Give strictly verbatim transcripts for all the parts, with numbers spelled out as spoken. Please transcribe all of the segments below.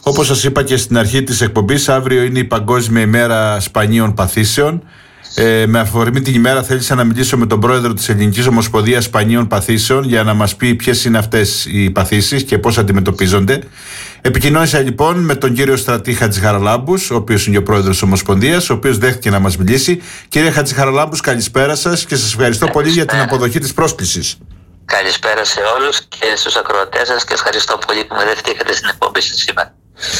Όπως σας είπα και στην αρχή της εκπομπής, αύριο είναι η Παγκόσμια ημέρα σπανίων παθήσεων. Ε, με αφορμή την ημέρα θέλησα να μιλήσω με τον πρόεδρο της Ελληνικής Ομοσπονδίας Σπανίων Παθήσεων για να μας πει ποιες είναι αυτές οι παθήσεις και πώς αντιμετωπίζονται. Επικοινώνησα λοιπόν με τον κύριο Στρατή Χατζηχαραλάμπους, ο οποίος είναι και ο πρόεδρος της Ομοσπονδίας, ο οποίος δέχτηκε να μας μιλήσει. Κύριε Χατζηχαραλάμπους, καλησπέρα σας και σας ευχαριστώ καλησπέρα. πολύ για την αποδοχή της πρόσκλησης. Καλησπέρα σε όλους και στους ακροατές σας και ευχαριστώ πολύ που με δεχτήκατε στην εκπομπή σας σήμερα.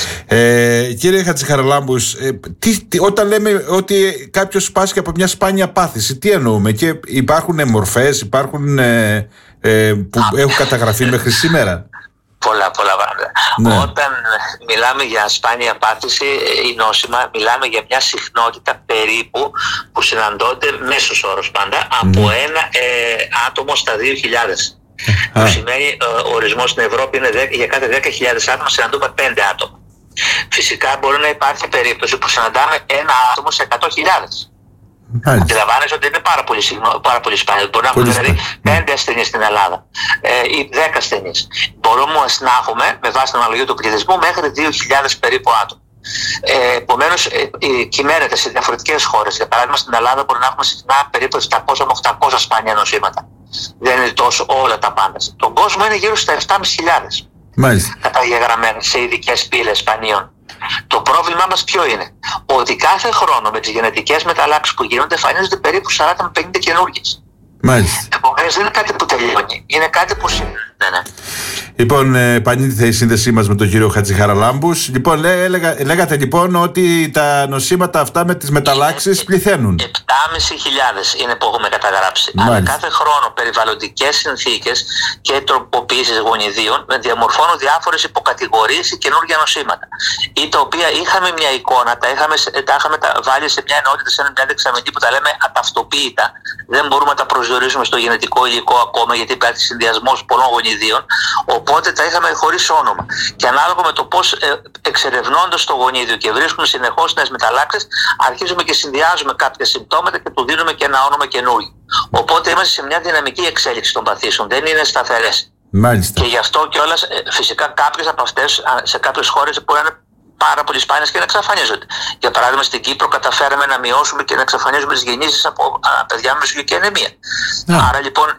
Ε, κύριε Χατζηχαραλάμπους, ε, τι, τι, όταν λέμε ότι κάποιος πάσχει από μια σπάνια πάθηση, τι εννοούμε? Και υπάρχουν μορφές, υπάρχουν ε, ε, που έχουν καταγραφεί μέχρι σήμερα? Πολλά, πολλά πράγματα. Ναι. Όταν μιλάμε για σπάνια πάθηση ή νόσημα, μιλάμε για μια συχνότητα περίπου που συναντώνται μέσος όρος πάντα από mm. ένα ε, άτομο στα δύο χιλιάδες. Που σημαίνει ο ορισμός στην Ευρώπη είναι για κάθε δέκα χιλιάδες άτομα συναντούμε πέντε άτομα. Φυσικά μπορεί να υπάρχει περίπτωση που συναντάμε ένα άτομο σε εκατό χιλιάδες. Αντιλαμβάνεσαι ότι είναι πάρα πολύ, πάρα πολύ σπάνιο. Μπορεί να έχουμε δηλαδή πέντε ασθενείς στην Ελλάδα ε, ή δέκα ασθενείς. Μπορούμε να έχουμε με βάση την αναλογία του πληθυσμού μέχρι δύο χιλιάδες περίπου άτομα. Ε, Επομένως, ε, κυμαίνεται σε διαφορετικές χώρες. Για παράδειγμα, στην Ελλάδα μπορεί να έχουμε συχνά περίπου επτακόσια με οχτακόσια σπάνια νοσήματα. Δεν είναι τόσο όλα τα πάντα. Στον κόσμο είναι γύρω στα επτά χιλιάδες καταγεγραμμένα σε ειδικές πύλες σπανίων. Το πρόβλημά μας ποιο είναι? Ότι κάθε χρόνο με τις γενετικές μεταλλάξεις που γίνονται εμφανίζονται περίπου σαράντα με πενήντα καινούργιες. Επομένως δεν είναι κάτι που τελειώνει, είναι κάτι που ναι, ναι. Λοιπόν, επανήλθε η σύνδεσή μας με τον κύριο Χατζηχαραλάμπους. Λοιπόν, λέ, έλεγα, λέγατε λοιπόν ότι τα νοσήματα αυτά με τις μεταλλάξεις πληθαίνουν. επτά χιλιάδες είναι που έχουμε καταγράψει. Μάλιστα. Αλλά κάθε χρόνο περιβαλλοντικές συνθήκες και τροποποιήσεις γονιδίων διαμορφώνουν διάφορες υποκατηγορίες ή καινούργια νοσήματα. Ή τα οποία είχαμε μια εικόνα, τα είχαμε, τα είχαμε τα βάλει σε μια ενότητα, σε μια δεξαμενή που τα λέμε αταυτοποίητα. Δεν μπορούμε να τα προσδιορίσουμε στο γενετικό υλικό ακόμα, γιατί υπάρχει συνδυασμός πολλών γονιδίων. Οπότε τα είχαμε χωρίς όνομα. Και ανάλογα με το πώς ε, εξερευνώντας το γονίδιο και βρίσκουμε συνεχώς νέες μεταλλάξεις, αρχίζουμε και συνδυάζουμε κάποια συμπτώματα και του δίνουμε και ένα όνομα καινούργιο. Οπότε είμαστε σε μια δυναμική εξέλιξη των παθήσεων. Δεν είναι σταθερές. Μάλιστα. Και γι' αυτό κιόλας ε, φυσικά κάποιες από αυτές σε κάποιες χώρες που είναι πάρα πολύ σπάνιες και να εξαφανίζονται. Για παράδειγμα, στην Κύπρο καταφέραμε να μειώσουμε και να εξαφανίζουμε τις γεννήσεις από α, παιδιά με μεσογειακή ανεμία. Άρα λοιπόν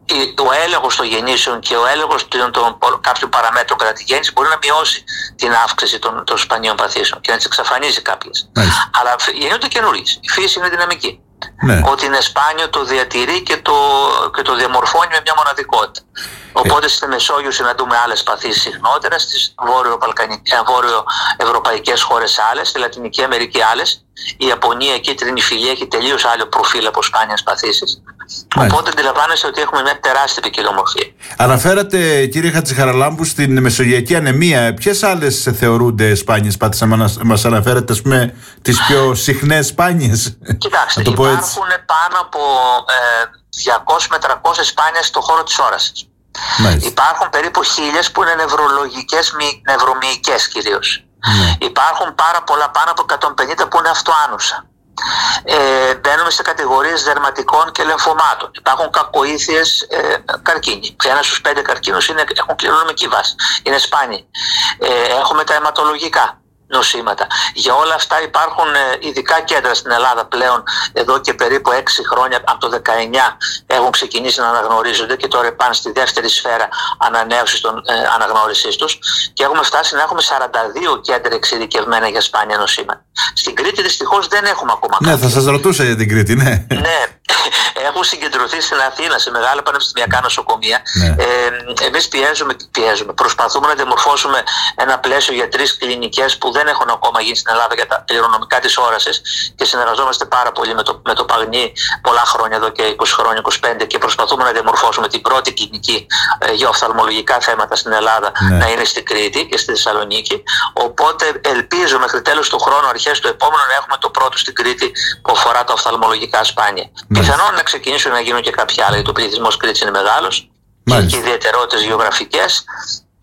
ο έλεγχος των γεννήσεων και ο έλεγχος των, των, των κάποιων παραμέτρων κατά τη γέννηση μπορεί να μειώσει την αύξηση των, των σπανίων παθήσεων και να τις εξαφανίζει κάποιες. Μάλιστα. Αλλά γεννιούνται καινούργιες. Η φύση είναι δυναμική. Ναι. Ότι είναι σπάνιο το διατηρεί και το, και το διαμορφώνει με μια μοναδικότητα. Οπότε στη Μεσόγειο συναντούμε άλλες παθήσεις συχνότερα, στις βόρειο-ευρωπαϊκές χώρες άλλες, στη Λατινική Αμερική άλλες. Η Ιαπωνία εκεί, η Τρινηφιλία, έχει τελείως άλλο προφίλ από σπάνιες παθήσεις. Μάλιστα. Οπότε αντιλαμβάνεστε ότι έχουμε μια τεράστια ποικιλομορφία. Αναφέρατε, κύριε Χατζηχαραλάμπους, στην μεσογειακή ανεμία. Ποιες άλλες θεωρούνται σπάνιες πάθησεις? Μας αναφέρετε, ας πούμε, τις πιο συχνές σπάνιες? Κοιτάξτε, υπάρχουν πάνω από ε, διακόσιες με τριακόσιες σπάνιες στον χώρο της όρασης. Μάλιστα. Υπάρχουν περίπου χίλιες που είναι νευρολογικές, νευρομυϊκές κυρίως. Mm. Υπάρχουν πάρα πολλά, πάνω από εκατόν πενήντα που είναι αυτοάνουσα. Ε, μπαίνουμε σε κατηγορίες δερματικών και λεμφωμάτων. Υπάρχουν κακοήθειες ε, καρκίνοι. Ένα στους πέντε καρκίνους είναι, έχουν κληρονομική βάση. Είναι σπάνιοι. Ε, έχουμε τα αιματολογικά νοσήματα. Για όλα αυτά υπάρχουν ειδικά κέντρα στην Ελλάδα πλέον εδώ και περίπου έξι χρόνια, από το δεκαεννιά έχουν ξεκινήσει να αναγνωρίζονται και τώρα πάνε στη δεύτερη σφαίρα ανανέωσης των ε, αναγνώρισής τους και έχουμε φτάσει να έχουμε σαράντα δύο κέντρα εξειδικευμένα για σπάνια νοσήματα. Στην Κρήτη δυστυχώς δεν έχουμε ακόμα κάτι. Ναι, θα σας ρωτούσα για την Κρήτη, ναι. Ναι, έχουν συγκεντρωθεί στην Αθήνα σε μεγάλα πανεπιστημιακά νοσοκομεία. Ναι. Ε, εμείς πιέζουμε, πιέζουμε, προσπαθούμε να διαμορφώσουμε ένα πλαίσιο για τρεις κλινικές που δεν έχουν ακόμα γίνει στην Ελλάδα για τα κληρονομικά της όρασης και συνεργαζόμαστε πάρα πολύ με το, με το Παγνί πολλά χρόνια, εδώ και είκοσι χρόνια, είκοσι πέντε, και προσπαθούμε να διαμορφώσουμε την πρώτη κλινική ε, για οφθαλμολογικά θέματα στην Ελλάδα, ναι, να είναι στην Κρήτη και στη Θεσσαλονίκη. Οπότε ελπίζω μέχρι τέλος του χρόνου, αρχές του επόμενου, να έχουμε το πρώτο στην Κρήτη που αφορά τα οφθαλμολογικά σπάνια. Ναι. Πιθανόν να ξεκινήσουν να γίνουν και κάποια άλλα, γιατί ο πληθυσμός Κρήτης είναι μεγάλος και έχει ιδιαιτερότητες γεωγραφικές.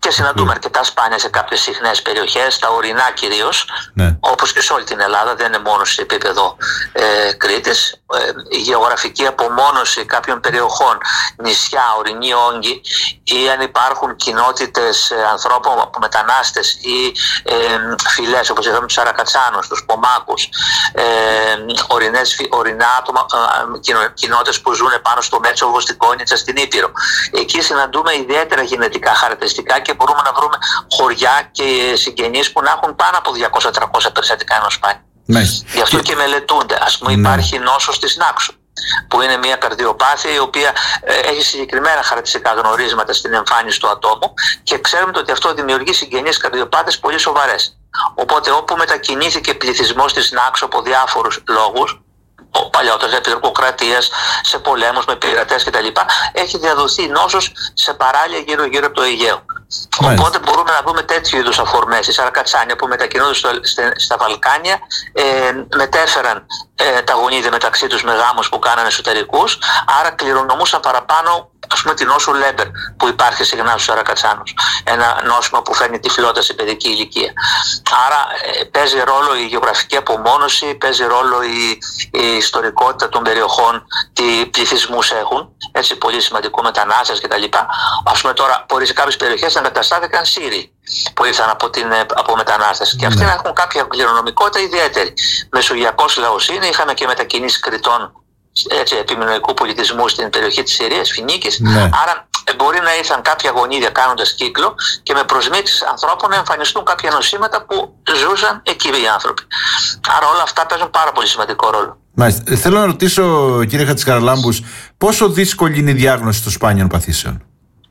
και συναντούμε mm. αρκετά σπάνια σε κάποιες συχνές περιοχές, τα ορεινά κυρίως, ναι. όπως και σε όλη την Ελλάδα, δεν είναι μόνο σε επίπεδο ε, Κρήτης. Ε, η γεωγραφική απομόνωση κάποιων περιοχών, νησιά, ορεινοί όγκοι, ή αν υπάρχουν κοινότητες ε, ανθρώπων από μετανάστες ή ε, φυλές, όπως είδαμε τους Αρακατσάνους, τους Πομάκους, ε, ορεινές, ορεινά άτομα, ε, κοινότητες που ζουν πάνω στο Μέτσοβο, στην Κόνιτσα, στην Ήπειρο. Εκεί συναντούμε ιδιαίτερα γενετικά χαρακτηριστικά και μπορούμε να βρούμε χωριά και συγγενείς που να έχουν πάνω από διακόσια με τριακόσια περιστατικά ενός σπάνιου. Ναι. Γι' αυτό και μελετούνται. Ας πούμε, ναι. υπάρχει νόσος της Νάξου, που είναι μια καρδιοπάθεια η οποία ε, έχει συγκεκριμένα χαρακτηριστικά γνωρίσματα στην εμφάνιση του ατόμου και ξέρουμε ότι αυτό δημιουργεί συγγενείς καρδιοπάθειες πολύ σοβαρές. Οπότε όπου μετακινήθηκε πληθυσμός της Νάξου από διάφορους λόγους, παλιότερα επί τουρκοκρατίας, σε πολέμους με πειρατές κτλ., έχει διαδοθεί νόσος σε παράλια γύρω-γύρω από το Αιγαίο. Μάλιστα. Οπότε μπορούμε να δούμε τέτοιου είδους αφορμές. Οι Σαρακατσάνια που μετακινούνται στο, στα Βαλκάνια ε, μετέφεραν ε, τα γονίδια μεταξύ τους με γάμους που κάνανε εσωτερικούς, άρα κληρονομούσαν παραπάνω, ας πούμε, την νόσο Λέμπερ που υπάρχει συχνά στους Σαρακατσάνους. Ένα νόσημα που φέρνει τυφλότητα σε παιδική ηλικία. Άρα ε, παίζει ρόλο η γεωγραφική απομόνωση, παίζει ρόλο η, η ιστορικότητα των περιοχών, τι πληθυσμούς έχουν, έτσι, πολύ σημαντικό, μετανάστες κτλ. Ας πούμε τώρα, μπορεί σε κάποιες περιοχές να εγκαταστάθηκαν Σύριοι που ήρθαν από, την, από μετανάστες. Και αυτοί να έχουν κάποια κληρονομικότητα ιδιαίτερη. Μεσογειακός λαός είναι, είχαμε και μετακινήσεις Κρητών, έτσι, επιμεινοϊκού πολιτισμού στην περιοχή της Συρίας, Φινίκης. Ναι. Άρα μπορεί να ήρθαν κάποια γονίδια κάνοντας κύκλο και με προσμίξεις ανθρώπων να εμφανιστούν κάποια νοσήματα που ζούσαν εκεί οι άνθρωποι. Άρα όλα αυτά παίζουν πάρα πολύ σημαντικό ρόλο. Μάλιστα. Θέλω να ρωτήσω, κύριε Χατζικαραλάμπους, πόσο δύσκολη είναι η διάγνωση των σπάνιων παθήσεων?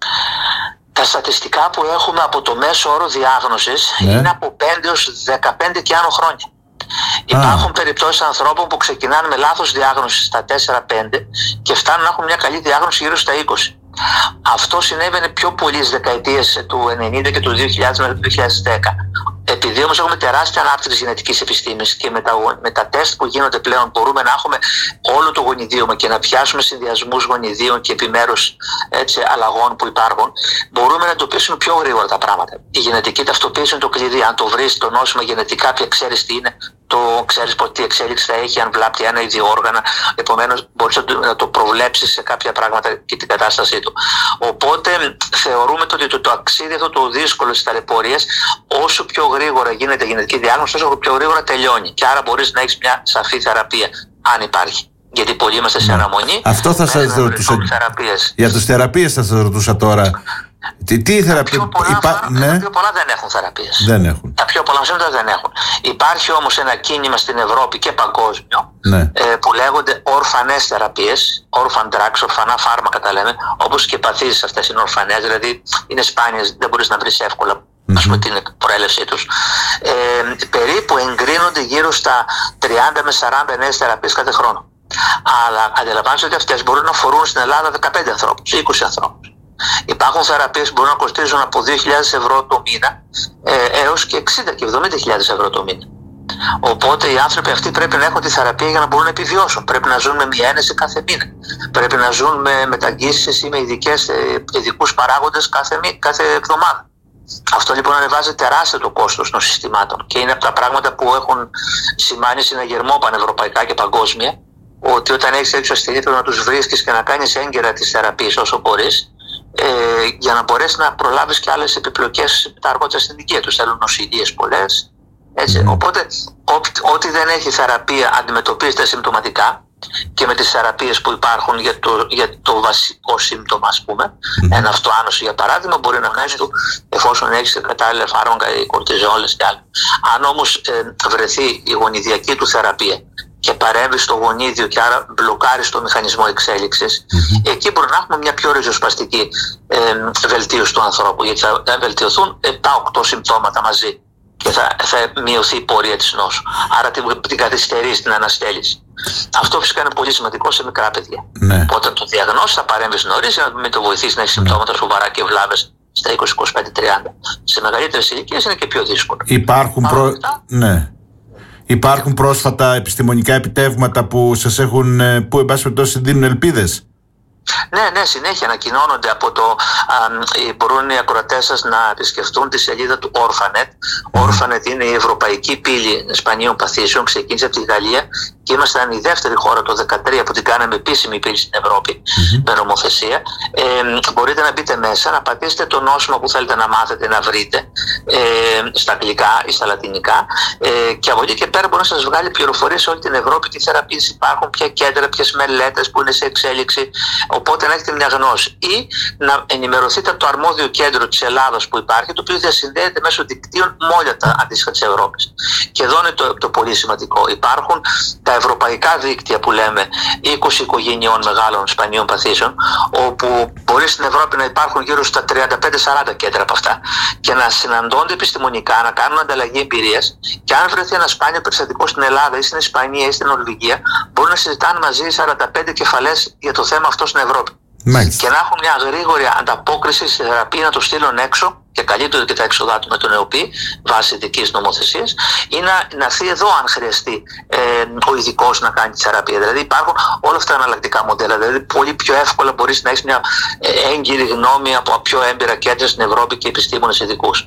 Τα στατιστικά που έχουμε από το μέσο όρο διάγνωσης, ναι, είναι από πέντε έως δεκαπέντε και άνω χρόνια. Υπάρχουν ah. περιπτώσεις ανθρώπων που ξεκινάνε με λάθος διάγνωση στα τέσσερα πέντε και φτάνουν να έχουν μια καλή διάγνωση γύρω στα είκοσι. Αυτό συνέβαινε πιο πολύ στις δεκαετίες του ενενήντα και του δύο χιλιάδες μέχρι το δύο χιλιάδες δέκα. Επειδή όμως έχουμε τεράστια ανάπτυξη της γενετικής επιστήμης και με τα, με τα τεστ που γίνονται πλέον μπορούμε να έχουμε όλο το γονιδίωμα και να πιάσουμε συνδυασμούς γονιδίων και επιμέρους, έτσι, αλλαγών που υπάρχουν, μπορούμε να εντοπίσουμε πιο γρήγορα τα πράγματα. Η γενετική ταυτοποίηση είναι το κλειδί. Αν το βρεις το νόσημα γενετικά, πια ξέρεις τι είναι, το ξέρεις τι εξέλιξη θα έχει, αν βλάπτει ένα ή δύο όργανα, επομένως μπορείς να το προβλέψεις σε κάποια πράγματα και την κατάστασή του. Οπότε θεωρούμε ότι το, το αξίδι αυτό το δύσκολο στις ταλαιπωρίες, όσο πιο γρήγορα γίνεται γενετική διάγνωση, όσο πιο γρήγορα τελειώνει. Και άρα μπορείς να έχεις μια σαφή θεραπεία, αν υπάρχει. Γιατί πολλοί είμαστε σε αναμονή. Αυτό θα σας ρωτούσα. Για τις θεραπείες θα σας ρωτούσα τώρα. Τι, τι θεραπεία, τα πιο πολλά, υπά... ναι. τα πιο πολλά δεν έχουν θεραπείες. Δεν έχουν. Τα πιο πολλά νοσήματα δεν έχουν. Υπάρχει όμως ένα κίνημα στην Ευρώπη και παγκόσμιο, ναι, ε, που λέγονται ορφανές θεραπείες, orphan drugs, ορφανά φάρμακα τα λέμε, όπως και παθήσεις αυτές είναι ορφανές, δηλαδή είναι σπάνιες, δεν μπορείς να βρεις εύκολα, mm-hmm, ας πούμε, την προέλευσή τους. Ε, περίπου εγκρίνονται γύρω στα τριάντα με σαράντα νέες θεραπείες κάθε χρόνο. Αλλά αντιλαμβάνεστε ότι αυτές μπορούν να αφορούν στην Ελλάδα δεκαπέντε ανθρώπους, είκοσι ανθρώπους. Υπάρχουν θεραπείες που μπορούν να κοστίζουν από δύο χιλιάδες ευρώ το μήνα ε, έως και εξήντα και εβδομήντα χιλιάδες ευρώ το μήνα. Οπότε οι άνθρωποι αυτοί πρέπει να έχουν τη θεραπεία για να μπορούν να επιβιώσουν. Πρέπει να ζουν με μια ένεση κάθε μήνα. Πρέπει να ζουν με μεταγγίσεις ή με ειδικές, ειδικούς παράγοντες κάθε, κάθε εβδομάδα. Αυτό λοιπόν ανεβάζει τεράστιο το κόστος των συστημάτων και είναι από τα πράγματα που έχουν σημάνει συναγερμό πανευρωπαϊκά και παγκόσμια, ότι όταν έχεις τέτοιους ασθενείς πρέπει να τους βρίσκεις και να κάνεις έγκαιρα τις θεραπείες όσο μπορείς, ε, για να μπορέσεις να προλάβεις και άλλες επιπλοκές τα αργότερα στην ηλικία τους. Θέλουν νοσηλίες πολλές. Έτσι. Mm. Οπότε ό,τι δεν έχει θεραπεία αντιμετωπίζεται συμπτωματικά και με τις θεραπείες που υπάρχουν για το, για το βασικό σύμπτωμα, ας πούμε, mm. ένα αυτοάνωση για παράδειγμα, μπορεί να βγάζει του εφόσον έχεις κατάλληλα φάρμακα, οι κορτιζόλες και άλλα. Αν όμως ε, βρεθεί η γονιδιακή του θεραπεία και παρέμβει στο γονίδιο και άρα μπλοκάρει το μηχανισμό εξέλιξης, mm-hmm, εκεί μπορεί να έχουμε μια πιο ριζοσπαστική ε, βελτίωση του ανθρώπου, γιατί θα βελτιωθούν επτά οκτώ συμπτώματα μαζί και θα, θα μειωθεί η πορεία της νόσου. Άρα την, την καθυστερεί στην αναστέληση. Αυτό φυσικά είναι πολύ σημαντικό σε μικρά παιδιά. Ναι. Όταν το διαγνώσεις θα παρέμβεις νωρίς για να μην το βοηθήσει να έχει συμπτώματα σοβαρά και βλάβες στα είκοσι, είκοσι πέντε, τριάντα. Σε μεγαλύτερες ηλικίες είναι και πιο δύσκολο. Υπάρχουν προ... ναι. Υπάρχουν πρόσφατα επιστημονικά επιτεύγματα που σας έχουν, που εν πάση περιπτώσει δίνουν ελπίδες? Ναι, ναι, συνέχεια ανακοινώνονται από το. Α, μπορούν οι ακροατές σας να επισκεφτούν τη σελίδα του Orphanet. Mm. Orphanet είναι η ευρωπαϊκή πύλη σπανίων παθήσεων. Ξεκίνησε από τη Γαλλία και ήμασταν η δεύτερη χώρα το δύο χιλιάδες δεκατρία που την κάναμε επίσημη πύλη στην Ευρώπη mm-hmm. με νομοθεσία. Ε, μπορείτε να μπείτε μέσα, να πατήσετε το νόσημα που θέλετε να μάθετε, να βρείτε ε, στα αγγλικά ή στα λατινικά. Ε, και από εκεί και πέρα μπορεί να σας βγάλει πληροφορίες σε όλη την Ευρώπη, τι θεραπείες υπάρχουν, ποια κέντρα, ποιες μελέτες που είναι σε εξέλιξη. Οπότε να έχετε μια γνώση ή να ενημερωθείτε από το αρμόδιο κέντρο της Ελλάδας που υπάρχει, το οποίο διασυνδέεται μέσω δικτύων με όλα τα αντίστοιχα της Ευρώπης. Και εδώ είναι το, το πολύ σημαντικό. Υπάρχουν τα ευρωπαϊκά δίκτυα που λέμε είκοσι οικογενειών μεγάλων σπανίων παθήσεων, όπου μπορεί στην Ευρώπη να υπάρχουν γύρω στα τριάντα πέντε σαράντα κέντρα από αυτά και να συναντώνται επιστημονικά, να κάνουν ανταλλαγή εμπειρίας. Και αν βρεθεί ένα σπάνιο περιστατικό στην Ελλάδα ή στην Ισπανία ή στην Νορβηγία, μπορούν να συζητάνε μαζί σαράντα πέντε κεφαλές για το θέμα αυτό στην Ευρώπη. Μάλιστα. Και να έχουν μια γρήγορη ανταπόκριση στη θεραπεία, να το στείλουν έξω και καλύπτονται και τα έξοδά του με τον ΕΟΠΗ βάσει ειδικής νομοθεσίας, ή να, να έρθει εδώ αν χρειαστεί ε, ο ειδικός να κάνει τη θεραπεία. Δηλαδή υπάρχουν όλα αυτά τα εναλλακτικά μοντέλα. Δηλαδή πολύ πιο εύκολα μπορείς να έχεις μια έγκυρη γνώμη από πιο έμπειρα κέντρα στην Ευρώπη και επιστήμονες ειδικούς.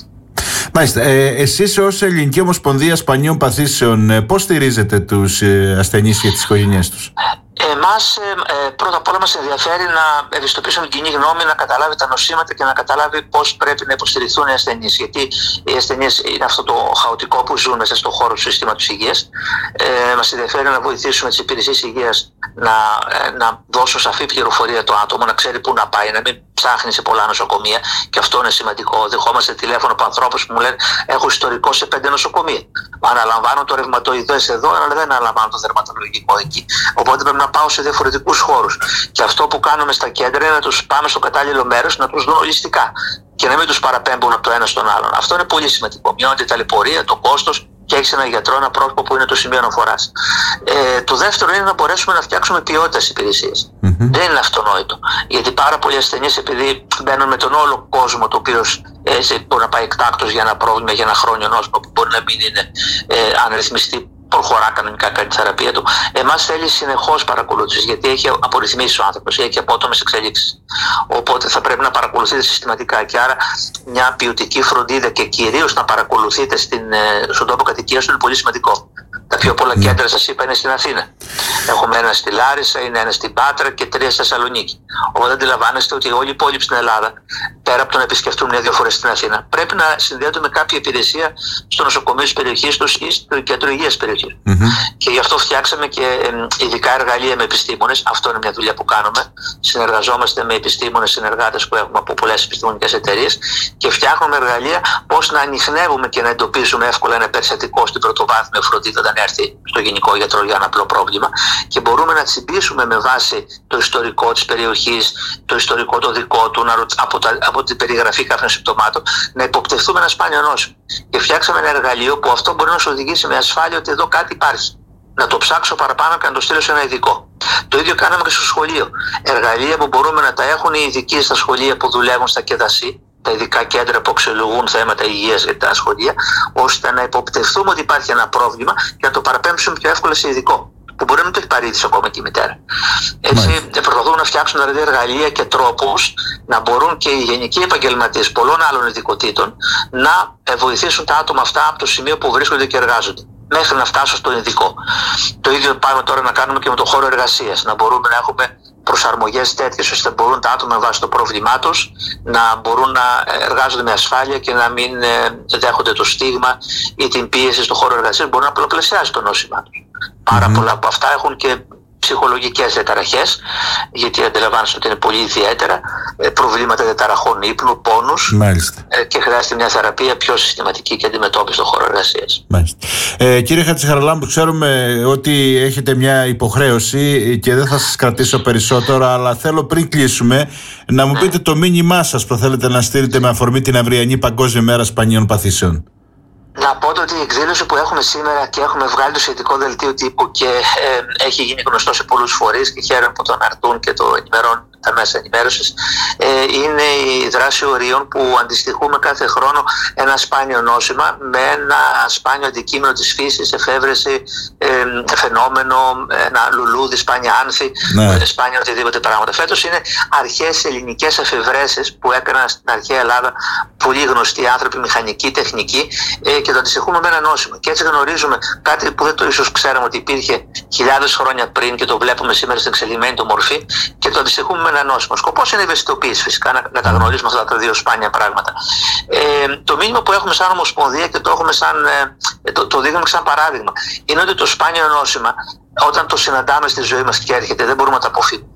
Μάλιστα. Ε, εσείς ως Ελληνική Ομοσπονδία Σπανίων Παθήσεων, πώς στηρίζετε τους ε, ασθενείς και τις οικογένειές τους? Εμάς ε, πρώτα απ' όλα μας ενδιαφέρει να ευαισθητοποιήσουμε την κοινή γνώμη, να καταλάβει τα νοσήματα και να καταλάβει πώς πρέπει να υποστηριχθούν οι ασθενείς. Γιατί οι ασθενείς είναι αυτό το χαοτικό που ζουν μέσα στον χώρο του συστήματος υγείας. Ε, μας ενδιαφέρει να βοηθήσουμε τις υπηρεσίες υγείας να, ε, να δώσουν σαφή πληροφορία το άτομο, να ξέρει πού να πάει, να μην ψάχνει σε πολλά νοσοκομεία. Και αυτό είναι σημαντικό. Δεχόμαστε τηλέφωνο από ανθρώπους που μου λένε: έχω ιστορικό σε πέντε νοσοκομεία. Αναλαμβάνω το ρευματοειδές εδώ, αλλά δεν αναλαμβάνω το δερματολογικό εκεί. Οπότε πρέπει να πάω σε διαφορετικούς χώρους. Και αυτό που κάνουμε στα κέντρα είναι να τους πάμε στο κατάλληλο μέρος, να τους δουν ολιστικά και να μην τους παραπέμπουν από το ένα στον άλλον. Αυτό είναι πολύ σημαντικό. Μειώνεται η ταλαιπωρία, το κόστος και έχεις έναν γιατρό, ένα πρόσωπο που είναι το σημείο αναφοράς. Ε, το δεύτερο είναι να μπορέσουμε να φτιάξουμε ποιότητα στις υπηρεσίες. Mm-hmm. Δεν είναι αυτονόητο. Γιατί πάρα πολλοί ασθενείς, επειδή μπαίνουν με τον όλο κόσμο, το οποίο ε, μπορεί να πάει εκτάκτως για ένα πρόβλημα, για ένα χρόνιο νόσημα που μπορεί να μην είναι ε, αν ρυθμιστεί, προχωρά κανονικά, κάνει τη θεραπεία του. Εμάς θέλει συνεχώς παρακολούθηση, γιατί έχει απορριθμίσει ο άνθρωπος, έχει απότομες εξελίξεις. Οπότε θα πρέπει να παρακολουθείτε συστηματικά. Και άρα μια ποιοτική φροντίδα και κυρίως να παρακολουθείτε στην, στον τόπο κατοικίας του είναι πολύ σημαντικό. Τα πιο πολλά mm. κέντρα, σας είπα, είναι στην Αθήνα. Έχουμε ένα στη Λάρισα, είναι ένα στην Πάτρα και τρία στη Θεσσαλονίκη. Οπότε αντιλαμβάνεστε ότι όλοι οι υπόλοιποι στην Ελλάδα, πέρα από το να επισκεφτούν μια-δύο φορές στην Αθήνα, πρέπει να συνδέονται με κάποια υπηρεσία στο νοσοκομείο της περιοχής τους ή στο κέντρο υγείας της περιοχής. Mm-hmm. Και γι' αυτό φτιάξαμε και ε, ειδικά εργαλεία με επιστήμονες. Αυτό είναι μια δουλειά που κάνουμε. Συνεργαζόμαστε με επιστήμονες συνεργάτες που έχουμε από πολλές επιστημονικές εταιρείες και φτιάχνουμε εργαλεία πώς να ανιχνεύουμε και να εντοπίσουμε εύκολα ένα περιστατικό στην πρωτοβάθμια φροντίδα όταν έρθει στο γενικό γιατρό για ένα απλό πρόβλημα, και μπορούμε να τσιμπήσουμε με βάση το ιστορικό της περιοχής, το ιστορικό το δικό του, να, από, τα, από την περιγραφή κάποιων συμπτωμάτων, να υποπτευτούμε ένα σπάνιο νόσημα. Και φτιάξαμε ένα εργαλείο που αυτό μπορεί να σου οδηγήσει με ασφάλεια ότι εδώ κάτι υπάρχει. Να το ψάξω παραπάνω και να το στείλω σε ένα ειδικό. Το ίδιο κάναμε και στο σχολείο. Εργαλεία που μπορούμε να τα έχουν οι ειδικοί στα σχολεία που δουλεύουν στα ΚΕΔΑΣΥ, τα ειδικά κέντρα που αξιολογούν θέματα υγείας για τα σχολεία, ώστε να υποπτευτούμε ότι υπάρχει ένα πρόβλημα και να το παραπέμψουμε πιο εύκολα σε ειδικό, που μπορεί να μην το έχει παρήδησει ακόμα και η μητέρα. Έτσι, προσπαθούν να φτιάξουν δηλαδή εργαλεία και τρόπους να μπορούν και οι γενικοί επαγγελματίες πολλών άλλων ειδικοτήτων να βοηθήσουν τα άτομα αυτά από το σημείο που βρίσκονται και εργάζονται, μέχρι να φτάσουν στον ειδικό. Το ίδιο πάμε τώρα να κάνουμε και με το χώρο εργασίας, να μπορούμε να έχουμε προσαρμογές τέτοιες ώστε να μπορούν τα άτομα με βάση το πρόβλημά τους να μπορούν να εργάζονται με ασφάλεια και να μην δέχονται το στίγμα ή την πίεση στο χώρο εργασίας, μπορούν να πολλαπλασιάσει το νόσημά τους. Mm-hmm. Πάρα πολλά από αυτά έχουν και ψυχολογικές διαταραχές, γιατί αντιλαμβάνεστε ότι είναι πολύ ιδιαίτερα, προβλήματα διαταραχών ύπνου, πόνους. Μάλιστα. Και χρειάζεται μια θεραπεία πιο συστηματική και αντιμετώπιση στον χώρο εργασίας. Μάλιστα. Ε, κύριε Χατζηχαραλάμπου, ξέρουμε ότι έχετε μια υποχρέωση και δεν θα σας κρατήσω περισσότερο, αλλά θέλω πριν κλείσουμε να μου πείτε το μήνυμά σας που θέλετε να στείλετε με αφορμή την αυριανή Παγκόσμια Μέρα Σπανίων Παθήσεων. Να πω ότι η εκδήλωση που έχουμε σήμερα και έχουμε βγάλει το σχετικό δελτίο τύπου και ε, έχει γίνει γνωστό σε πολλούς φορείς και χαίρομαι που το αναρτούν και το ενημερώνουν τα μέσα ενημέρωσης, ε, είναι η δράση ορίων που αντιστοιχούμε κάθε χρόνο ένα σπάνιο νόσημα με ένα σπάνιο αντικείμενο της φύσης, εφεύρεση, ε, φαινόμενο, ένα λουλούδι, σπάνια άνθη, ναι. σπάνια οτιδήποτε πράγματα. Φέτος είναι αρχές ελληνικές εφευρέσεις που έκαναν στην αρχαία Ελλάδα πολύ γνωστοί άνθρωποι, μηχανικοί, τεχνικοί, ε, και το αντιστοιχούμε με ένα νόσημα. Και έτσι γνωρίζουμε κάτι που δεν το ίσως ξέραμε ότι υπήρχε χιλιάδες χρόνια πριν και το βλέπουμε σήμερα στην εξελιγμένη του μορφή, και το αντιστοιχούμε με ένα νόσημα. Ο σκοπός είναι η ευαισθητοποίηση, φυσικά, να, να τα γνωρίζουμε αυτά τα δύο σπάνια πράγματα. Ε, το μήνυμα που έχουμε σαν Ομοσπονδία και το, έχουμε σαν, ε, το, το δείχνουμε σαν παράδειγμα είναι ότι το σπάνιο νόσημα, όταν το συναντάμε στη ζωή μας και έρχεται, δεν μπορούμε να το αποφύγουμε.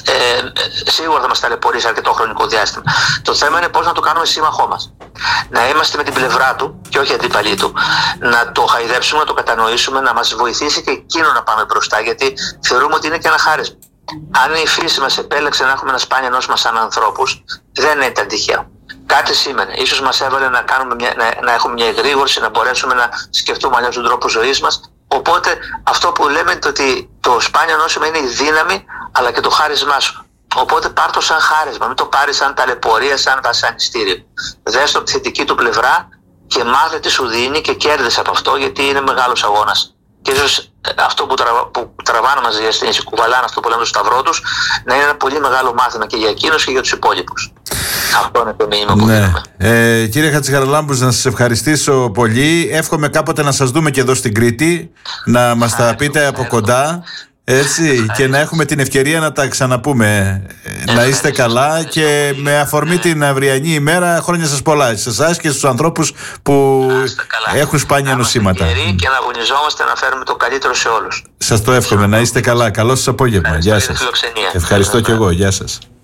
Ε, σίγουρα θα μας ταλαιπωρήσει αρκετό χρονικό διάστημα. Το θέμα είναι πώς να το κάνουμε σύμμαχό μας. Να είμαστε με την πλευρά του και όχι αντίπαλοι του. Να το χαϊδέψουμε, να το κατανοήσουμε, να μας βοηθήσει και εκείνο να πάμε μπροστά, γιατί θεωρούμε ότι είναι και ένα χάρισμα. Αν η φύση μας επέλεξε να έχουμε ένα σπάνιο νόσημα σαν ανθρώπους, δεν ήταν τυχαίο. Κάτι σήμαινε. Ίσως μας έβαλε να, κάνουμε μια, να, να έχουμε μια εγρήγορση, να μπορέσουμε να σκεφτούμε αλλιώς τον τρόπο ζωής μας. Οπότε αυτό που λέμε είναι ότι το σπάνιο νόσημα είναι η δύναμη αλλά και το χάρισμά σου. Οπότε πάρ' το σαν χάρισμα, μην το πάρεις σαν ταλαιπωρία, σαν βασανιστήριο. Δες το από τη θετική του πλευρά και μάθε τι σου δίνει και κέρδισε από αυτό, γιατί είναι μεγάλος αγώνας. Και ίσως αυτό που, τραβά, που τραβάνε μαζί οι ασθενείς, κουβαλάνε αυτό που λέμε το σταυρό τους, να είναι ένα πολύ μεγάλο μάθημα και για εκείνους και για τους υπόλοιπους. Αυτό είναι το μήνυμα που ναι. ε, Κύριε Χατζηχαραλάμπους, να σας ευχαριστήσω πολύ. Εύχομαι κάποτε να σας δούμε και εδώ στην Κρήτη, να μας τα πείτε από κοντά. Έτσι, και να έχουμε την ευκαιρία να τα ξαναπούμε. Να είστε καλά και με αφορμή την αυριανή ημέρα, χρόνια σας πολλά σε εσάς και στους ανθρώπους που έχουν σπάνια νοσήματα. Και να αγωνιζόμαστε να φέρουμε το καλύτερο σε όλους. Σας το εύχομαι, να είστε καλά. Καλό σας απόγευμα. Γεια σας. Ευχαριστώ και εγώ. Γεια σας.